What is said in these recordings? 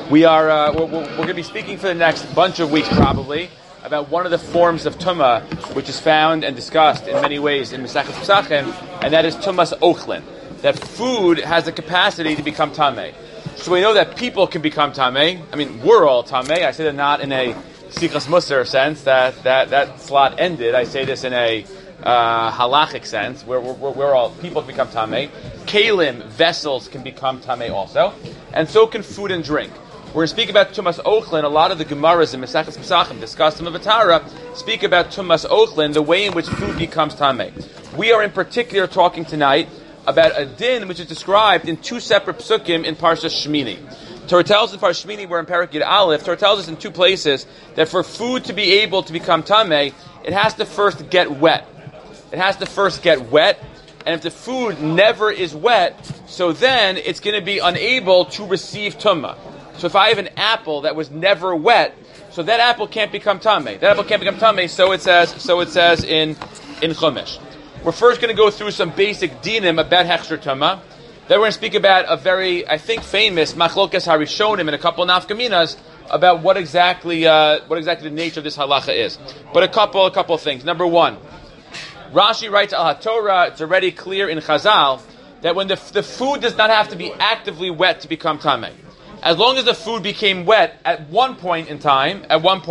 We're going to be speaking for the next bunch of weeks probably about one of the forms of tumah which is found and discussed in many ways in Masechus Pesachim, and that is tumas ochlin. That food has the capacity to become tameh. So we know that people can become tameh. I mean, we're all tameh. I say that not in a sichas musar sense that slot ended. I say this in a halachic sense, where we're all people can become tameh. Kalim, vessels, can become tameh also, and so can food and drink. We're going to speak about tumas ochlin. A lot of the Gemaras in Masechus Pesachim discuss Tumah V'Tara, speak about tumas ochlin, the way in which food becomes tameh. We are in particular talking tonight about a din which is described in two separate psukim in Parshas Shmini. Torah tells us in Parshas Shmini, we're in Perek Yud Aleph, Torah tells us in two places that for food to be able to become tameh, it has to first get wet. It has to first get wet, and if the food never is wet, so then it's going to be unable to receive tumah. So if I have an apple that was never wet, so that apple can't become tameh. That apple can't become tameh, so it says in Chumash. We're first going to go through some basic dinim about hechsher tumah. Then we're going to speak about a very, I think, famous machlokas harishonim and a couple of nafkaminas about what exactly the nature of this halacha is. But a couple of things. Number one, Rashi writes al HaTorah, it's already clear in Chazal that when the food does not have to be actively wet to become tameh. As long as the food became wet at one point in time,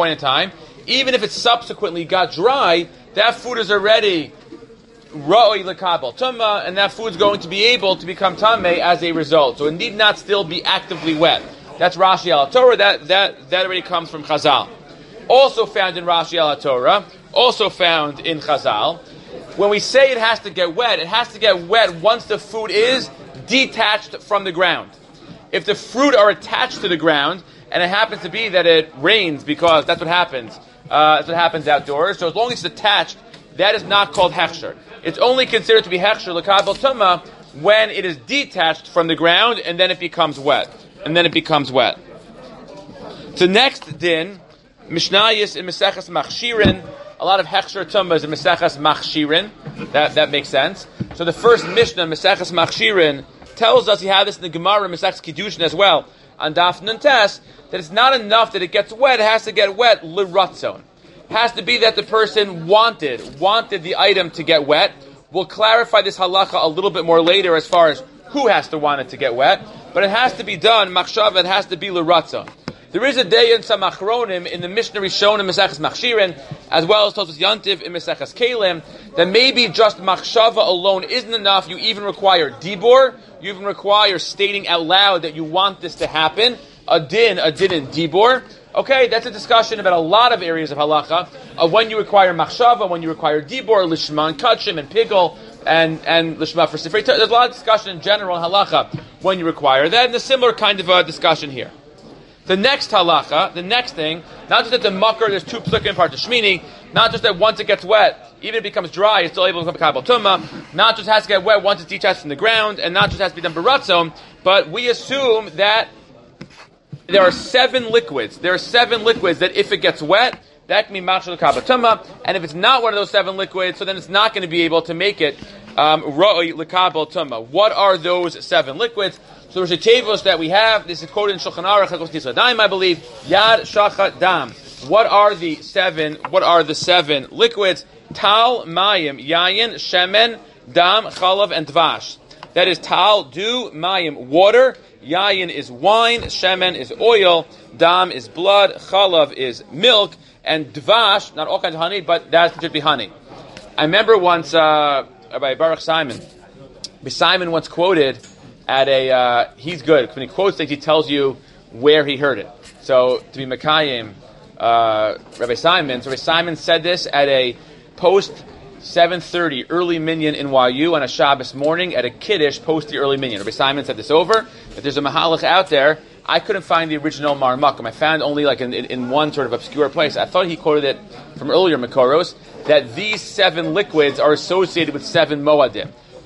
even if it subsequently got dry, that food is already ra'oi l'kabel tumah, and that food is going to be able to become tameh as a result. So it need not still be actively wet. That's Rashi al HaTorah. That already comes from Chazal. Also found in Rashi al HaTorah, also found in Chazal. When we say it has to get wet once the food is detached from the ground. If the fruit are attached to the ground, and it happens to be that it rains, because that's what happens. That's what happens outdoors. So as long as it's attached, that is not called hechsher. It's only considered to be hechsher l'kabel tumah when it is detached from the ground, and then it becomes wet. So next din, Mishnayos in Maseches Machshirin. A lot of hechsher tumah is in Maseches Machshirin. That makes sense. So the first Mishnah, Maseches Machshirin, tells us, you have this in the Gemara, Maseches Kiddushin as well, on Daf Nun Tes, that it's not enough that it gets wet, it has to get wet l'ratzon. It has to be that the person wanted the item to get wet. We'll clarify this halacha a little bit more later as far as who has to want it to get wet, but it has to be done, machshava, it has to be l'ratzon. There is a day in some achronim in the Mishnah Rishon in Maseches Machshirin, as well as Tosfos Yantiv in Maseches Kalim, that maybe just machshava alone isn't enough. You even require dibur. You even require stating out loud that you want this to happen. A din in dibur. Okay, that's a discussion about a lot of areas of halacha, of when you require machshava, when you require dibur, lishma and kachim and pigel, and lishma for sifrei. There's a lot of discussion in general in halacha when you require that, and a similar kind of discussion here. The next halacha, the next thing, not just that the makar, there's two psukim in Parshas Shmini, not just that once it gets wet, even if it becomes dry, it's still able to become kabel tumah, not just has to get wet once it's detached from the ground, and not just has to be done baratzon, but we assume that there are seven liquids. There are seven liquids that if it gets wet, that can be machshel kabel tumah, and if it's not one of those seven liquids, so then it's not going to be able to make it ra'oi l'kabel tumah. What are those seven liquids? So there's a tevos that we have. This is quoted in Shulchan Aruch, Chagos Tisla Daim, I believe. Yad, Shachat, Dam. What are the seven liquids? Tal, Mayim, Yayin, Shemen, Dam, Chalav, and Dvash. That is Tal, dew, Mayim, water. Yayin is wine. Shemen is oil. Dam is blood. Chalav is milk. And Dvash, not all kinds of honey, but that should be honey. I remember once, by Baruch Simon. Simon once quoted at he's good. When he quotes things, he tells you where he heard it. So, to be Mekayim, Rabbi Simon said this at a post 7:30 early minyan in YU on a Shabbos morning at a Kiddush post the early minyan. Rabbi Simon said this over. If there's a Mahalach out there, I couldn't find the original Mar Makam. I found only like in one sort of obscure place. I thought he quoted it from earlier Makoros, that these seven liquids are associated with seven Moadim.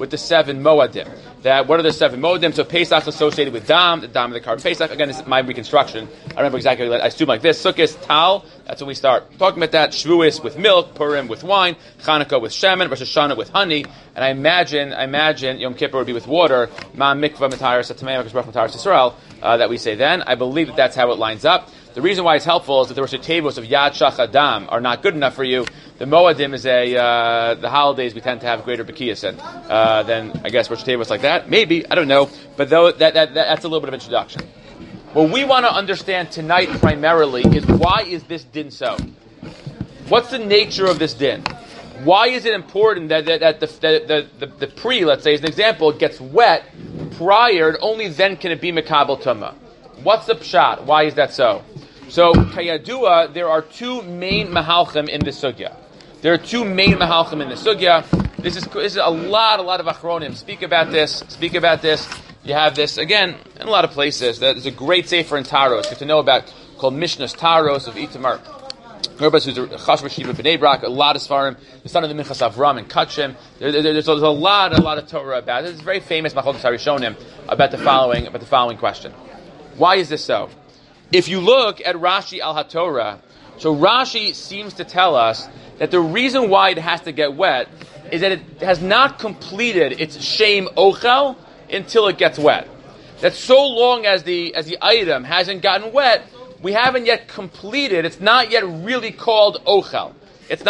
with the 7 Moadim. That what are the 7 Moadim? So Pesach associated with Dam, the Dam of the Karban Pesach. Again, this is my reconstruction. I don't remember exactly. I assume like this: Sukkot, Tal. That's when we start talking about that. Shavuos with milk, Purim with wine, Chanukah with shemen, Rosh Hashanah with honey. And I imagine Yom Kippur would be with water. Ma mikvah mataris atamei mataris Yisrael. That we say then. I believe that that's how it lines up. The reason why it's helpful is that the Rosh Tevos of Yad Shach Adam are not good enough for you. The Moadim is the holidays we tend to have greater Bekiyas in than, I guess, Rosh Tevos like that. Maybe, I don't know. But that's a little bit of introduction. What we want to understand tonight primarily is why is this din so? What's the nature of this din? Why is it important that the pre, let's say as an example, gets wet prior, and only then can it be Mekabel Tumah? What's the pshat? Why is that so? So, Kayadua, there are 2 main mahalchim in the sugya. There are 2 main mahalchim in the sugya. This is a lot of achronim speak about this. You have this, again, in a lot of places. There's a great sefer in Taros, get to know about, called Mishnah's Taros of Itamar. Gerbas, who's a Chashva Shiva B'nai Brak, a lot of Svarim, the son of the Minchas Avram and Kachim. There's a lot of Torah about it. It's very famous Machlokes Harishonim about the following question. Why is this so? If you look at Rashi al HaTorah, so Rashi seems to tell us that the reason why it has to get wet is that it has not completed its shem ochel until it gets wet. That so long as the item hasn't gotten wet, we haven't yet completed. It's not yet really called ochel. The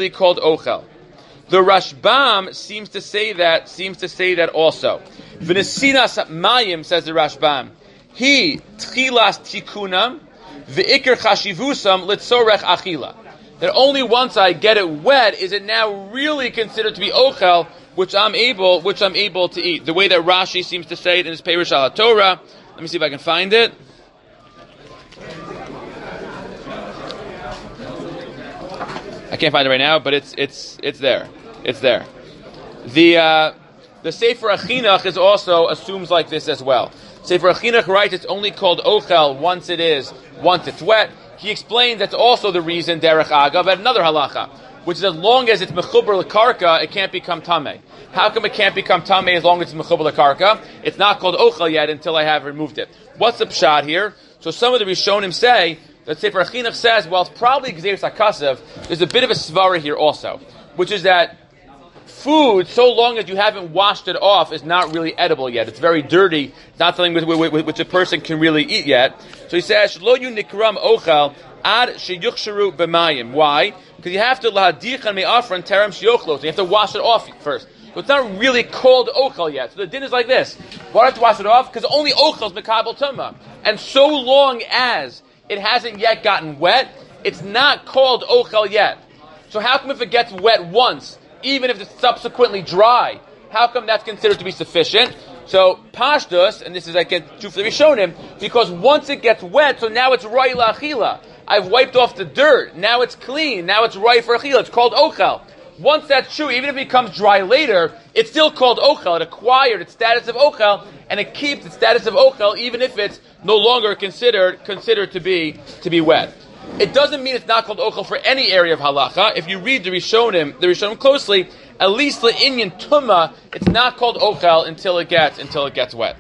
Rashbam seems to say that also. V'nesinas mayim, says the Rashbam. He tchilas tikunam v'ikr chashivusam litzorech achila. That only once I get it wet is it now really considered to be ochel, which I'm able to eat. The way that Rashi seems to say it in his Perush al HaTorah. Let me see if I can find it. I can't find it right now, but it's there. It's there. The Sefer Achinuch is also assumes like this as well. Sefer Achinuch writes it's only called ochel once it's wet. He explains that's also the reason derech agav at another halacha, which is as long as it's mechuber lekarka, it can't become tameh. How come it can't become tameh as long as it's mechuber lekarka? It's not called ochel yet until I have removed it. What's the pshat here? So some of the Rishonim say that Sefer Achinuch says, well, it's probably Gzeirus HaKasav. There's a bit of a svara here also, which is that food, so long as you haven't washed it off, is not really edible yet. It's very dirty. It's not something which a person can really eat yet. So he says, "Lo yu nikram ochel ad sheyuchsharu b'mayim." Why? Because you have to lahadichan me'afran terem sheyochlo. So you have to wash it off first. So it's not really called ochel yet. So the din is like this: why do I have to wash it off? Because only ochel is mekabel tumah, and so long as it hasn't yet gotten wet, it's not called ochel yet. So how come if it gets wet once, even if it's subsequently dry, how come that's considered to be sufficient? So Pashtus, and this is again true for the Rishonim, because once it gets wet, so now it's roi la'achila. I've wiped off the dirt. Now it's clean. Now it's roi for achila. It's called ochel. Once that's true, even if it becomes dry later, it's still called ochel. It acquired its status of ochel, and it keeps its status of ochel even if it's no longer considered to be wet. It doesn't mean it's not called ochel for any area of halacha. If you read the Rishonim closely, at least the Inyan Tumah, it's not called ochel until it gets wet.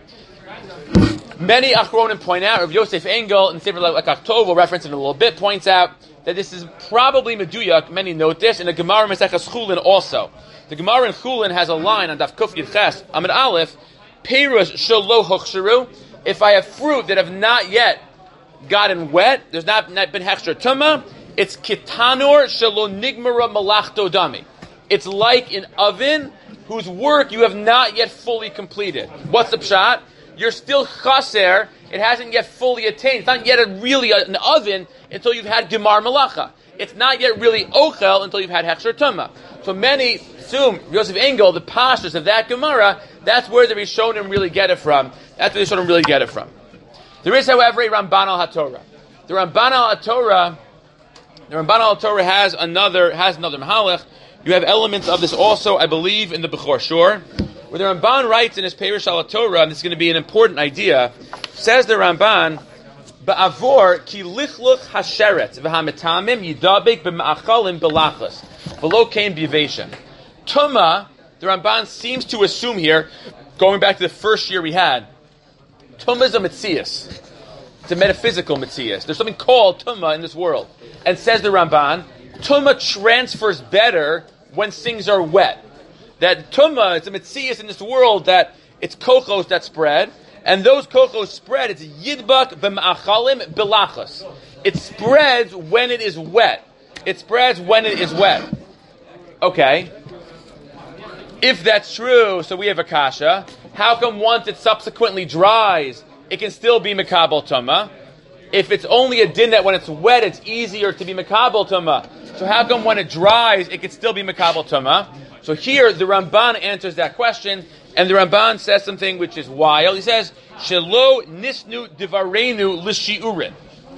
Many achronim point out, Rav Yosef Engel in Sefer like Aktov, we'll reference it in a little bit, points out that this is probably meduyak. Many note this in the Gemara Maseches Chulin also. The Gemara in Chulin has a line on Daf Kuf Yud Ches Amid Aleph, Perush shelo hochsharu. If I have fruit that have not yet gotten wet, there's not been hechsher tumah, it's kitanur shelo nigmara malachto dami. It's like an oven whose work you have not yet fully completed. What's the pshat? You're still chaser. It hasn't yet fully attained. It's not yet really an oven until you've had gemar malacha. It's not yet really ochel until you've had hechsher tumah. So many assume Yosef Engel, the pastors of that Gemara, that's where the Rishonim really get it from. There is, however, a Ramban al HaTorah. The Ramban al HaTorah has another mahalach. You have elements of this also, I believe, in the Bechor Shor, where the Ramban writes in his Perush al HaTorah, and this is going to be an important idea. Says the Ramban, "Ba'avor ki lichluch hasheret v'hametamim yidabek b'ma'achalim belachas v'lo kein b'yivation." Tumah the Ramban seems to assume here, going back to the first year we had, Tumah is a Metzias. It's a metaphysical Metzias. There's something called Tumah in this world. And says the Ramban, Tumah transfers better when things are wet. That Tumah, it's a Metzias in this world that it's kochos that spread, and those kochos spread, it's Yidbak b'ma'achalim b'lachos. It spreads when it is wet. It spreads when it is wet. Okay. If that's true, so we have a kasha. How come once it subsequently dries, it can still be Mekabel Tumah? If it's only a din that when it's wet, it's easier to be Mekabel Tumah. So how come when it dries, it can still be Mekabel Tumah? So here, the Ramban answers that question, and the Ramban says something which is wild. He says, Shelo nisnu divarenu l'shi'urin.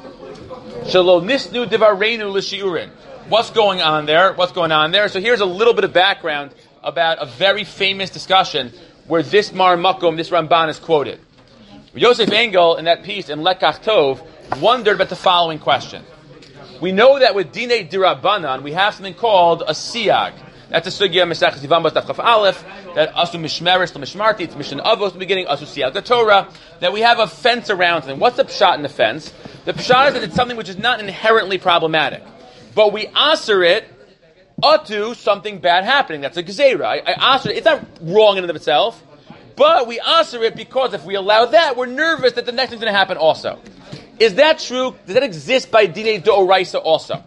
Shelo nisnu divarenu l'shi'urin. What's going on there? What's going on there? So here's a little bit of background about a very famous discussion where this Mar Makom, this Ramban is quoted. Yosef Engel, in that piece in Lekach Tov, wondered about the following question. We know that with Dinei Dirabanan, we have something called a siyag. That's a sugya Mesachos Yevamos Daf Chaf Aleph, that asu mishmeres to mishmarti, it's Mishnah Avos in the beginning, asu siyag the Torah, that we have a fence around something. What's the pshat in the fence? The pshat is that it's something which is not inherently problematic. But we aser it, atu, something bad happening. That's a gzeira. I aser it. It's not wrong in and of itself, but we aser it because if we allow that, we're nervous that the next thing's going to happen also. Is that true? Does that exist by Dinei D'Oraisa also?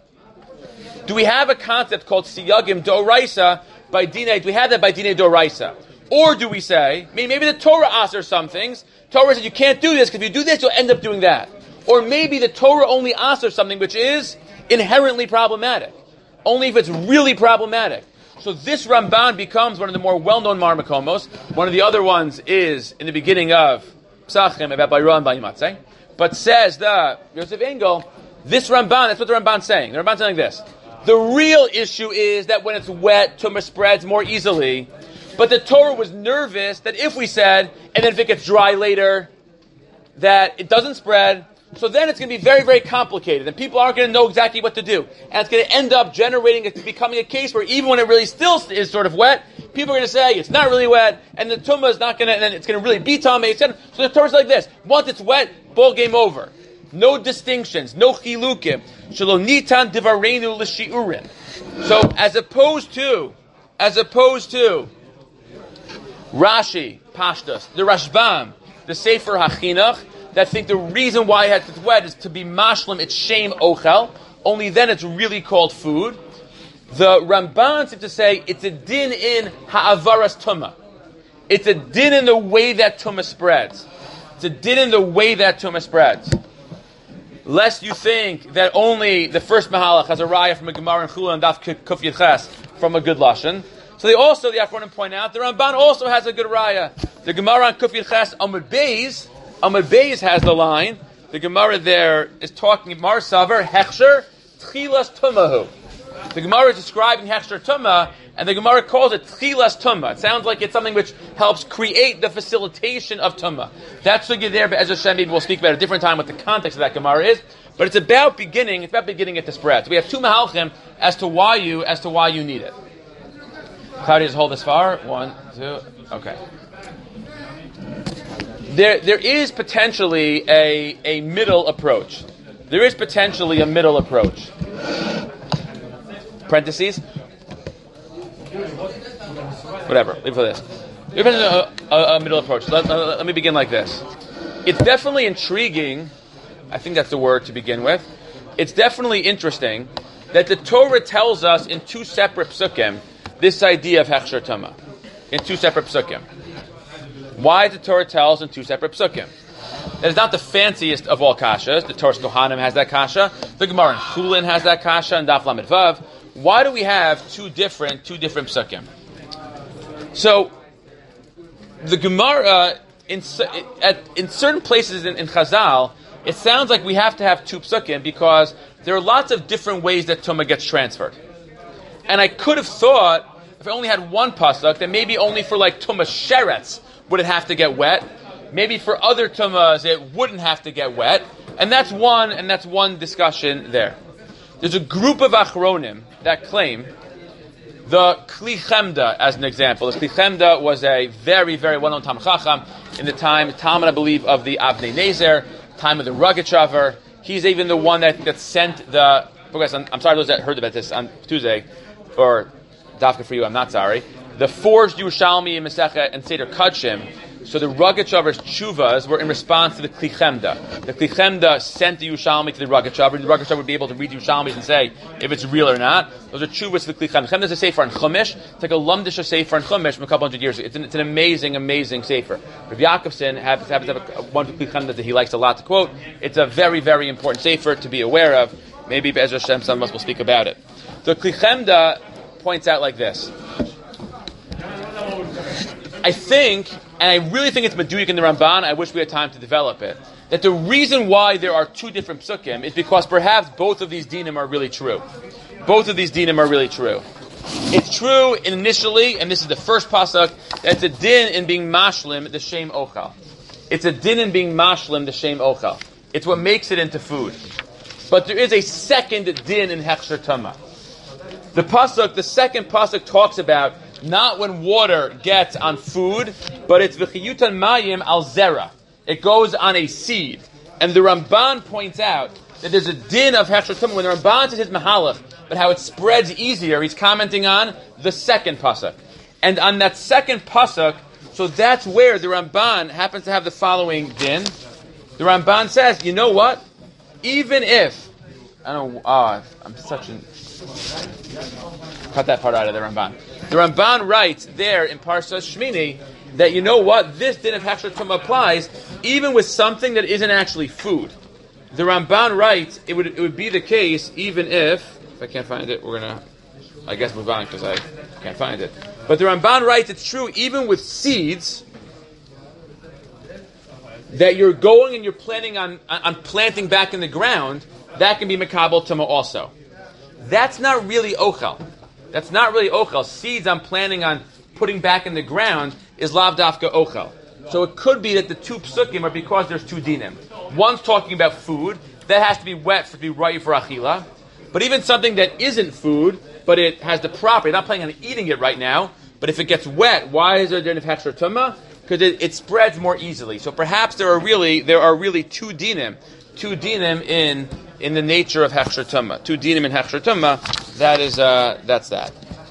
Do we have a concept called Siyagim D'Oraisa by Dinei? Do we have that by Dinei D'Oraisa? Or do we say, maybe the Torah asers some things. Torah says you can't do this, because if you do this, you'll end up doing that. Or maybe the Torah only asers something which is inherently problematic. Only if it's really problematic. So this Ramban becomes one of the more well-known Marmakomos. One of the other ones is in the beginning of Psachim, about Bayra and Bayimatzeh. But says the Yosef Engel, this Ramban, that's what the Ramban's saying. The Ramban's saying this. The real issue is that when it's wet, Tumah spreads more easily. But the Torah was nervous that if we said, and then if it gets dry later, that it doesn't spread, so then it's going to be very, very complicated, and people aren't going to know exactly what to do. And it's going to end up becoming a case where even when it really still is sort of wet, people are going to say it's not really wet, and the Tumah is not going to, and then it's going to really be Tameh. So the Torah's like this. Once it's wet, ball game over. No distinctions, no chilukim. Shelo nitan divarenu l'shi'urin. So as opposed to Rashi, Pashtus, the Rashbam, the Sefer HaChinuch, that think the reason why it has to wet is to be mashlim, it's shame ochel. Only then it's really called food. The Ramban seems to say it's a din in ha'avaras tumah. It's a din in the way that tumah spreads. It's a din in the way that tumah spreads. Lest you think that only the first mahalach has a raya from a Gemara and Chula and Daf Kuf Yud Ches from a good lashon. So the Achronim point out, the Ramban also has a good raya. The Gemara on Kuf Yud Ches Amud Beis has the line. The Gemara there is talking Mar Saver Hechsher Tchilas Tumahu. The Gemara is describing Hechsher Tumah, and the Gemara calls it Tchilas Tumah. It sounds like it's something which helps create the facilitation of Tumah. That's what you're there, but as Hashem, maybe we'll speak about it at a different time what the context of that Gemara is. But it's about beginning at the spread. So we have two mahalchim as to why you need it. Claudia, just hold this far. 1, 2, okay. There is potentially a middle approach. Parentheses. Whatever. Leave it for this. There's a middle approach. Let me begin like this. It's definitely intriguing. I think that's the word to begin with. It's definitely interesting that the Torah tells us in two separate psukim this idea of Hechsher Tumah. In two separate psukim. Why does the Torah tell us in two separate psukim? That is not the fanciest of all kashas. The Torah Kohanim has that kasha. The Gemara in Chulin has that kasha, and Daf Lamed Vav. Why do we have two different psukim? So, the Gemara, in certain places in Chazal, it sounds like we have to have two psukim because there are lots of different ways that Tumah gets transferred. And I could have thought, if I only had one pasuk, that maybe only for like Tumah Sheretz would it have to get wet. Maybe for other Tumahs it wouldn't have to get wet. And that's one discussion there. There's a group of Achronim that claim The Kli Chemda, as an example. The Kli Chemda was a very, very well-known Talmid Chacham in the time, Talmud, I believe, of the Avnei Nezer, time of the Rogachover. He's even the one that sent the... I'm sorry those that heard about this on Tuesday, or Dafka for you, I'm not sorry. The forged Yerushalmi and Masechet and Seder Kudshim. So the Rogachover's tshuvas were in response to the Kli Chemda. The Kli Chemda sent the Yerushalmi to the Rogachover, and the Rogachover would be able to read the Yerushalmis and say if it's real or not. Those are tshuvas to the Kli Chemda. Chemda is a sefer in Chumash. It's like a Lumdisha sefer in Chumash from a couple hundred years ago. It's an amazing, amazing sefer. Rav Yaakovson happens to have one Kli Chemda that he likes a lot to quote. It's a very, very important sefer to be aware of. Maybe Be'ezras Hashem, some of us will speak about it. The Kli Chemda points out like this. I think, and I really think it's Meduik in the Ramban, I wish we had time to develop it, that the reason why there are two different psukim is because perhaps both of these dinim are really true. Both of these dinim are really true. It's true initially, and this is the first pasuk, that it's a din in being mashlim, the shem ochal. It's a din in being mashlim, the shem ochal. It's what makes it into food. But there is a second din in hechsher tumah. The second pasuk talks about not when water gets on food, but it's v'chiyutan mayim al zera. It goes on a seed. And the Ramban points out that there's a din of hechsher tumah. When the Ramban says his mahalach, but how it spreads easier, he's commenting on the second pasuk. And on that second pasuk, so that's where the Ramban happens to have the following din. The Ramban says, you know what? Even if, I'm such an... Cut that part out of the Ramban. The Ramban writes there in Parshas Shmini that, you know what, this din of hechsher tumah applies even with something that isn't actually food. The Ramban writes it would be the case even if I can't find it, we're gonna, I guess, move on because I can't find it. But the Ramban writes it's true even with seeds that you're going and you're planning on planting back in the ground, that can be makabel tumah also. That's not really ochel. That's not really ochel. Seeds I'm planning on putting back in the ground is lav dafka ochel. So it could be that the two psukim are because there's two dinim. One's talking about food, that has to be wet to be right for achila. But even something that isn't food, but it has the property, not planning on eating it right now, but if it gets wet, why is there a din of hechsher tumah? Because it spreads more easily. So perhaps there are really two dinim in the nature of hechsher tumah. Two dinim in hechsher tumah. That's that.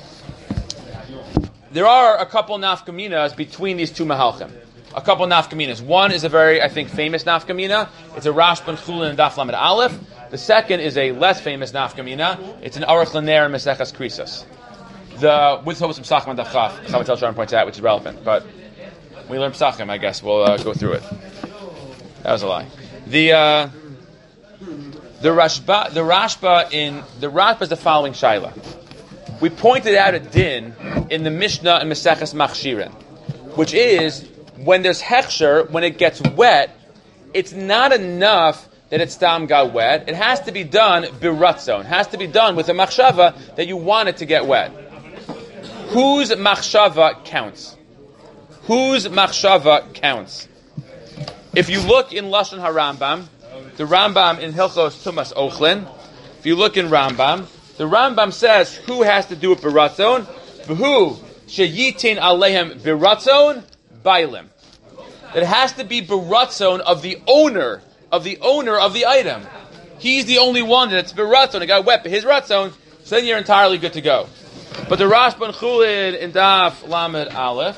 There are a couple nafkaminas between these two mahalchim. A couple nafkaminas. One is a very, I think, famous nafkamina. It's a Rashban Chulin and Daf Lamed Aleph. The second is a less famous nafkamina. It's an Aruch Laner and Meseches Krisos. With some Psachim and Daf Chaf, Chavatel Sharon points out, which is relevant. But when we learn Psachim, I guess we'll go through it. That was a lie. The Rashba is the following shaila. We pointed out a din in the Mishnah and Maseches Machshirin, which is when there's hechsher, when it gets wet, it's not enough that it stam got wet. It has to be done biratzon. It has to be done with a machshava that you want it to get wet. Whose machshava counts? Whose machshava counts? If you look in Lashon HaRambam, the Rambam in Hilchos Tumas Ochlin, if you look in Rambam, the Rambam says who has to do it biratzon? V'hu sheyitin alehem biratzon bailim. It has to be biratzon of the owner of the item. He's the only one that's biratzon. It got wet, but his ratzon, so then you're entirely good to go. But the Rashban Chulin in Daf Lamed Aleph,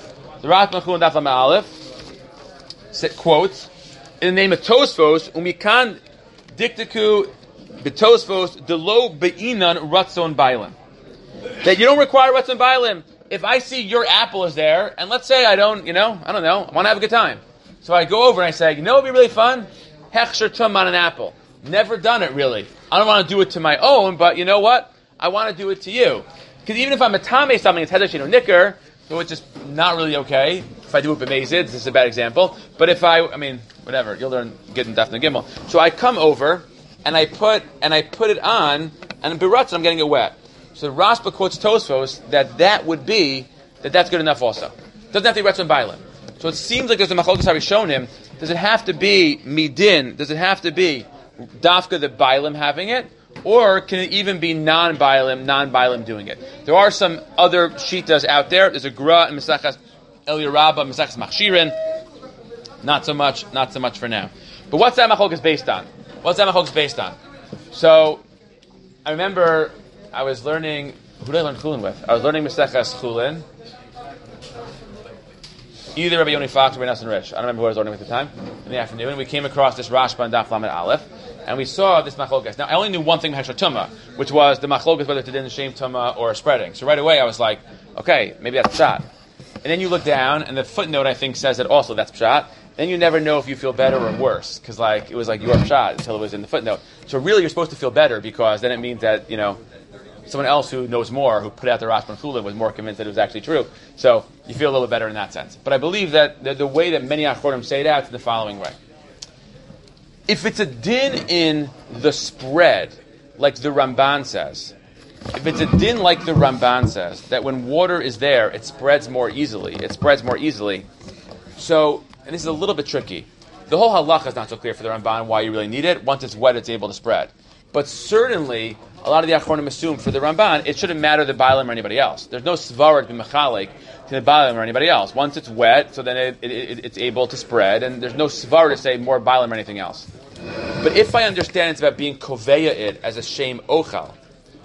quotes, in the name of Tosfos, umikan diktiku betosfos delo beinan ratzon bailim. That you don't require ratzon bailim. If I see your apple is there, and let's say I don't know, I want to have a good time. So I go over and I say, you know what would be really fun? Hechsher tum on an apple. Never done it really. I don't want to do it to my own, but you know what? I want to do it to you. Because even if I'm a tameh something, it's hedesh no nicker, so it's just not really okay. If I do it b'mezid, this is a bad example. But if whatever, you'll learn getting Daf Gimel. So I come over and I put it on, and biratzon I'm getting it wet. So Rashba quotes Tosfos that's good enough also. Doesn't have to be ratzon bailim. So it seems like there's a machlokes already shown him. Does it have to be midin? Does it have to be dafka the bailim having it, Or can it even be non-Bailim doing it? There are some other shitas out there. There's a Gra in Mesachas Eliyah Rabbah, Mesachas Machshirin. Not so much for now. But what's that machlokes based on? So, I remember I was learning, who did I learn Chulin with? I was learning Mesachas Chulin. Either Rabbi Yoni Fox or Rabbi Nassim Rich. I don't remember who I was learning at the time. In the afternoon, and we came across this Rashba and Daf Lamed Aleph, and we saw this machlokas. Now, I only knew one thing about Hechsher Tumah, which was the machlokas whether to din the shame Tumah or spreading. So right away, I was like, okay, maybe that's pshat. And then you look down, and the footnote I think says that also that's pshat. Then you never know if you feel better or worse, because it was like your pshat until it was in the footnote. So really, you're supposed to feel better because then it means that someone else who knows more, who put out the Rashba and Chulin, was more convinced that it was actually true. So you feel a little better in that sense. But I believe that the way that many Achronim say it out is the following way. If it's a din in the spread, like the Ramban says, that when water is there, it spreads more easily. So, and this is a little bit tricky. The whole halacha is not so clear for the Ramban why you really need it. Once it's wet, it's able to spread. But certainly, a lot of the Achronim assume for the Ramban, it shouldn't matter the Bailim or anybody else. There's no svara to be mechalik to the Bailim or anybody else. Once it's wet, so then it's able to spread, and there's no svara to say more Bailim or anything else. But if I understand it's about being koveya it as a shem ochal,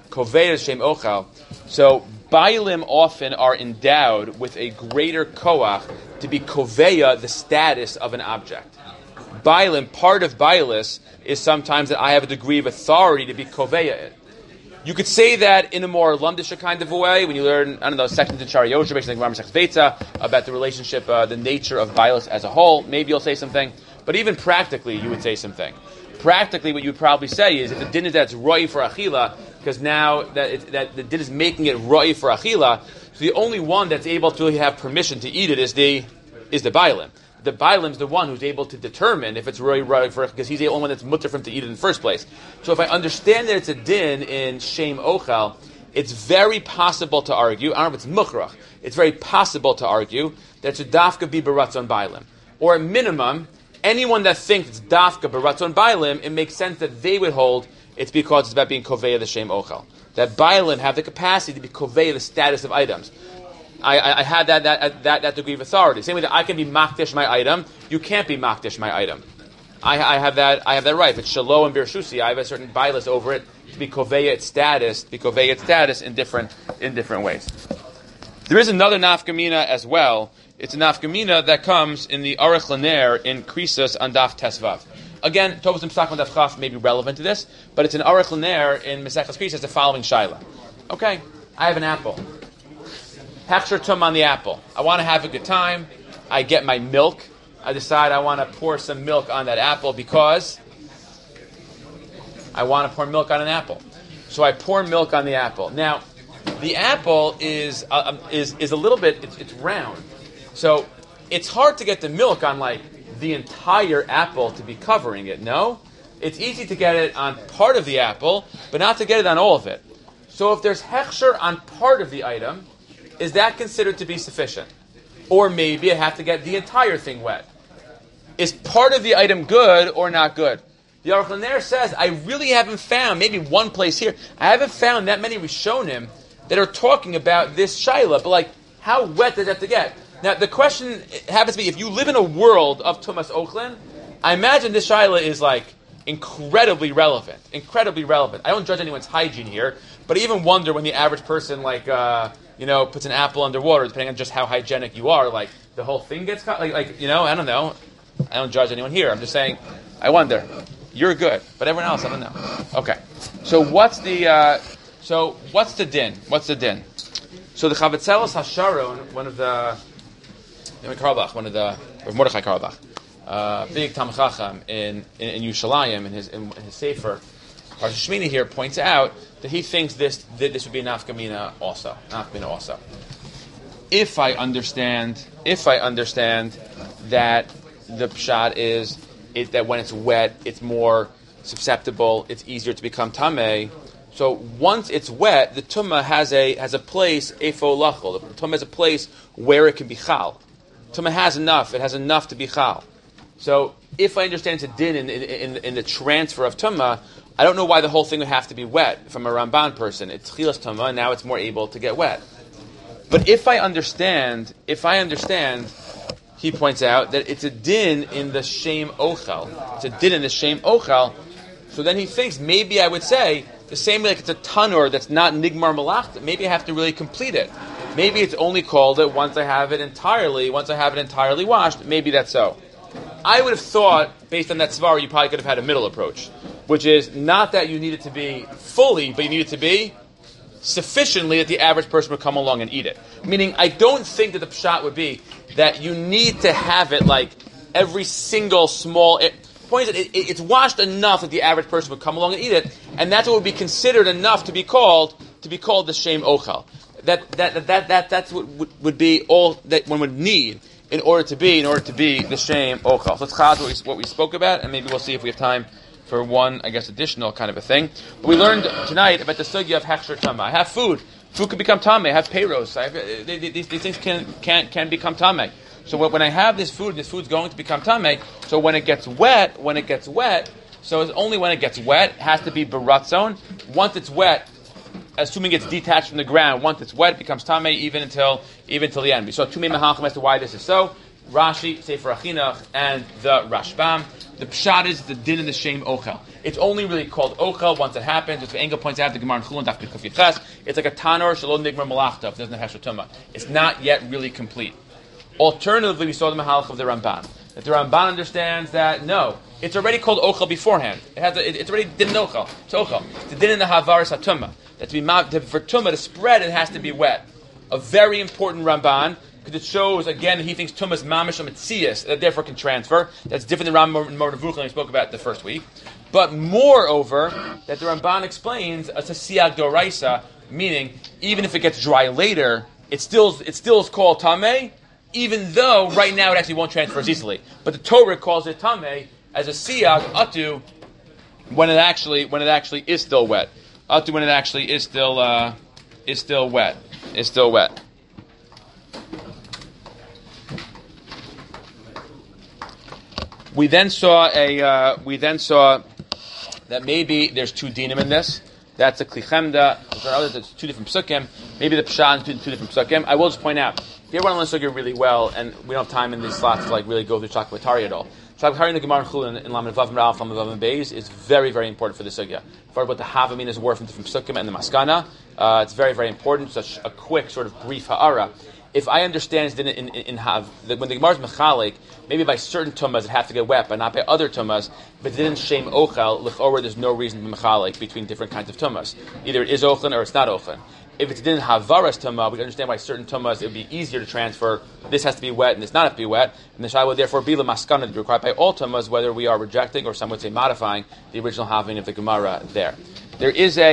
so Bailim often are endowed with a greater koach to be koveya the status of an object. Bailim, part of Bailis, is sometimes that I have a degree of authority to be koveya it. You could say that in a more lumdisha kind of a way, when you learn, sections in Shari Yosher, basically like Ramar Veta, about the relationship, the nature of Bailis as a whole, maybe you'll say something. But even practically, you would say something. Practically, what you would probably say is, if the din is that it's roi for achila, because now that the din is making it roi for achila, so the only one that's able to have permission to eat it is the Bailim. The Bailim is the one who's able to determine if it's roi for, because he's the only one that's mutter for him to eat it in the first place. So if I understand that it's a din in shem ochal, it's very possible to argue, I don't know if it's mukhrach, it's very possible to argue that it's a dafka be baratzon Bailim. Or at minimum, anyone that thinks it's dafka baratzon Bailim, it makes sense that they would hold it's because it's about being koveya the shem ochal. That Bailim have the capacity to be koveya the status of items. I had that degree of authority. Same way that I can be makdish my item, you can't be makdish my item. I have that right. If it's shalom and birshusi, I have a certain bias over it to be koveya its status, in different ways. There is another nafkamina as well. It's a nafkamina that comes in the Aruch LaNer in Krisos on Daf Tesvav. Again, Tovos and Pesach on Daf Chaf may be relevant to this, but it's an Aruch LaNer in Maseches Krisos the following shaila. Okay, I have an apple. Hechsher tum on the apple. I want to have a good time. I get my milk. I decide I want to pour some milk on that apple because I want to pour milk on an apple. So I pour milk on the apple. Now, the apple is a little bit. It's round, so it's hard to get the milk on the entire apple to be covering it. No, it's easy to get it on part of the apple, but not to get it on all of it. So if there's hechsher on part of the item, is that considered to be sufficient? Or maybe I have to get the entire thing wet. Is part of the item good or not good? The Aruch LaNer says, I really haven't found, maybe one place here, I haven't found that many Rishonim that are talking about this shaila, but how wet does it have to get? Now, the question happens to be, if you live in a world of Tumas Ochlin, I imagine this shaila is incredibly relevant. I don't judge anyone's hygiene here, but I even wonder when the average person puts an apple underwater, depending on just how hygienic you are, the whole thing gets caught. I don't know. I don't judge anyone here. I'm just saying, I wonder. You're good, but everyone else, I don't know. Okay. So what's the din? What's the din? So the Chavetzelos Hasharon, one of the Mordechai Karlbach, big Talmid Chacham in Yerushalayim, in his sefer, Parshas Shmini here points out that he thinks this would be nafkamina also. If I understand that the pshat is that when it's wet, it's more susceptible, it's easier to become tamei. So once it's wet, the tumah has a place, efo lachol. The tumah has a place where it can be chal. Tumah has enough. It has enough to be chal. So if I understand it's a din in the transfer of tumma, I don't know why the whole thing would have to be wet from a Ramban person. It's chilas tumma, and now it's more able to get wet. But if I understand, he points out that it's a din in the shem ochel. It's a din in the shem ochel. So then he thinks maybe I would say the same way like it's a tanur that's not nigmar malachta. Maybe I have to really complete it. Maybe it's only called it once I have it entirely washed. Maybe that's so. I would have thought, based on that svar, you probably could have had a middle approach, which is not that you need it to be fully, but you need it to be sufficiently that the average person would come along and eat it. Meaning, I don't think that the pshat would be that you need to have it like every single small... Point is, it's washed enough that the average person would come along and eat it, and that's what would be considered enough to be called the shem ochel. That's what would be all that one would need in order to be the shem ochel. So let's chaz what we spoke about, and maybe we'll see if we have time for one, I guess, additional kind of a thing. But we learned tonight about the sugya of hechsher tameh. I have food. Food can become tameh. I have peiros. These things can become tameh. So when I have this food, this food's going to become tameh. So when it gets wet, so it's only when it gets wet, it has to be baratzon. Once it's wet, assuming it's detached from the ground, once it's wet, it becomes tameh even until the end. We saw two main mehalchim as to why this is so. Rashi, Sefer Achinach, and the Rashbam. The pshat is the din in the shem ochel. It's only really called ochel once it happens. As Engel points out, the Gemara in Chulin Daf Kuf Yiches, it's like a tanor shalom nigmar malachta if it doesn't have hechsher tumah. It's not yet really complete. Alternatively, we saw the mahalach of the Ramban. That the Ramban understands that no, it's already called ochel beforehand. It's already din ochel. It's ochel. It's the din in the havaris hatumah. That for tumah to spread, it has to be wet. A very important Ramban. Because it shows, again, that he thinks Tumah is mamish mitzias, that therefore can transfer. That's different than Rambam Mordavuchlan we spoke about the first week. But moreover, that the Ramban explains it's a siyag doraisa, meaning even if it gets dry later, it still is called tameh, even though right now it actually won't transfer as easily. But the Torah calls it tameh as a siyag atu when it actually is still wet. Atu when it actually is still wet. It's still wet. We then saw that maybe there's two dinim in this. That's a klichemda. There's two different psukim. Maybe the pshat is two different psukim. I will just point out, if you ever want to learn sugya really well, and we don't have time in these slots to really go through Shakvatari at all. Shakvatari in the Gemara Chulin in Lamed Vav Meralf Lamed Vav Beis is very, very important for the sugya. For what the Havamin is worth from different psukim and the Maskana, it's very, very important. Such a quick sort of brief ha'ara. If I understand in Hav, that when the Gemara is mechalik, maybe by certain tumas it has to get wet, but not by other tumas, but it didn't shem ochel, l'chorah, there's no reason to be mechalik between different kinds of tumas. Either it is ochel or it's not ochel. If it's didn't havaras tumah, we can understand why certain tumas it would be easier to transfer. This has to be wet and this not have to be wet, and the shai will therefore be lemaskana to be required by all tumas, whether we are rejecting or some would say modifying the original having of the Gemara there. We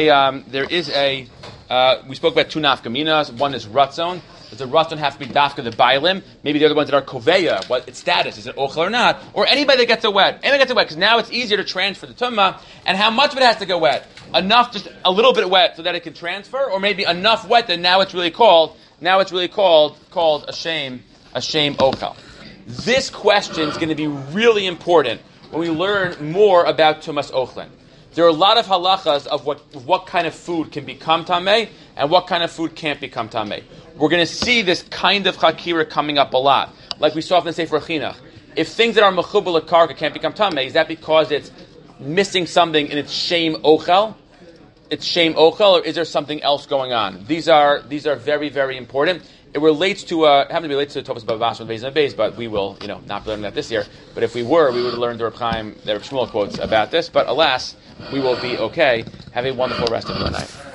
spoke about two nafkaminas. One is ratzon. Does the ratzon have to be dafka the bailim? Maybe the other ones that are koveya. What its status is it ochel or not? Or anybody that gets it wet. Anybody gets it wet because now it's easier to transfer the tumah. And how much of it has to go wet? Enough, just a little bit wet, so that it can transfer, or maybe enough wet that now it's really called a shame ochel. This question is going to be really important when we learn more about tumas ochlin. There are a lot of halachas of what kind of food can become tameh and what kind of food can't become tameh. We're going to see this kind of chakira coming up a lot, like we saw from the Sefer Chinuch. If things that are mechubal karka can't become tameh, is that because it's missing something in its shem ochel? It's shem ochel, or is there something else going on? These are very, very important. It relates to relates to Tovas Bavas and Beis and Beis, but we will not be learning that this year. But if we were, we would have learned the Reb Chaim, the Reb Shmuel quotes about this. But alas, we will be okay. Have a wonderful rest of your night.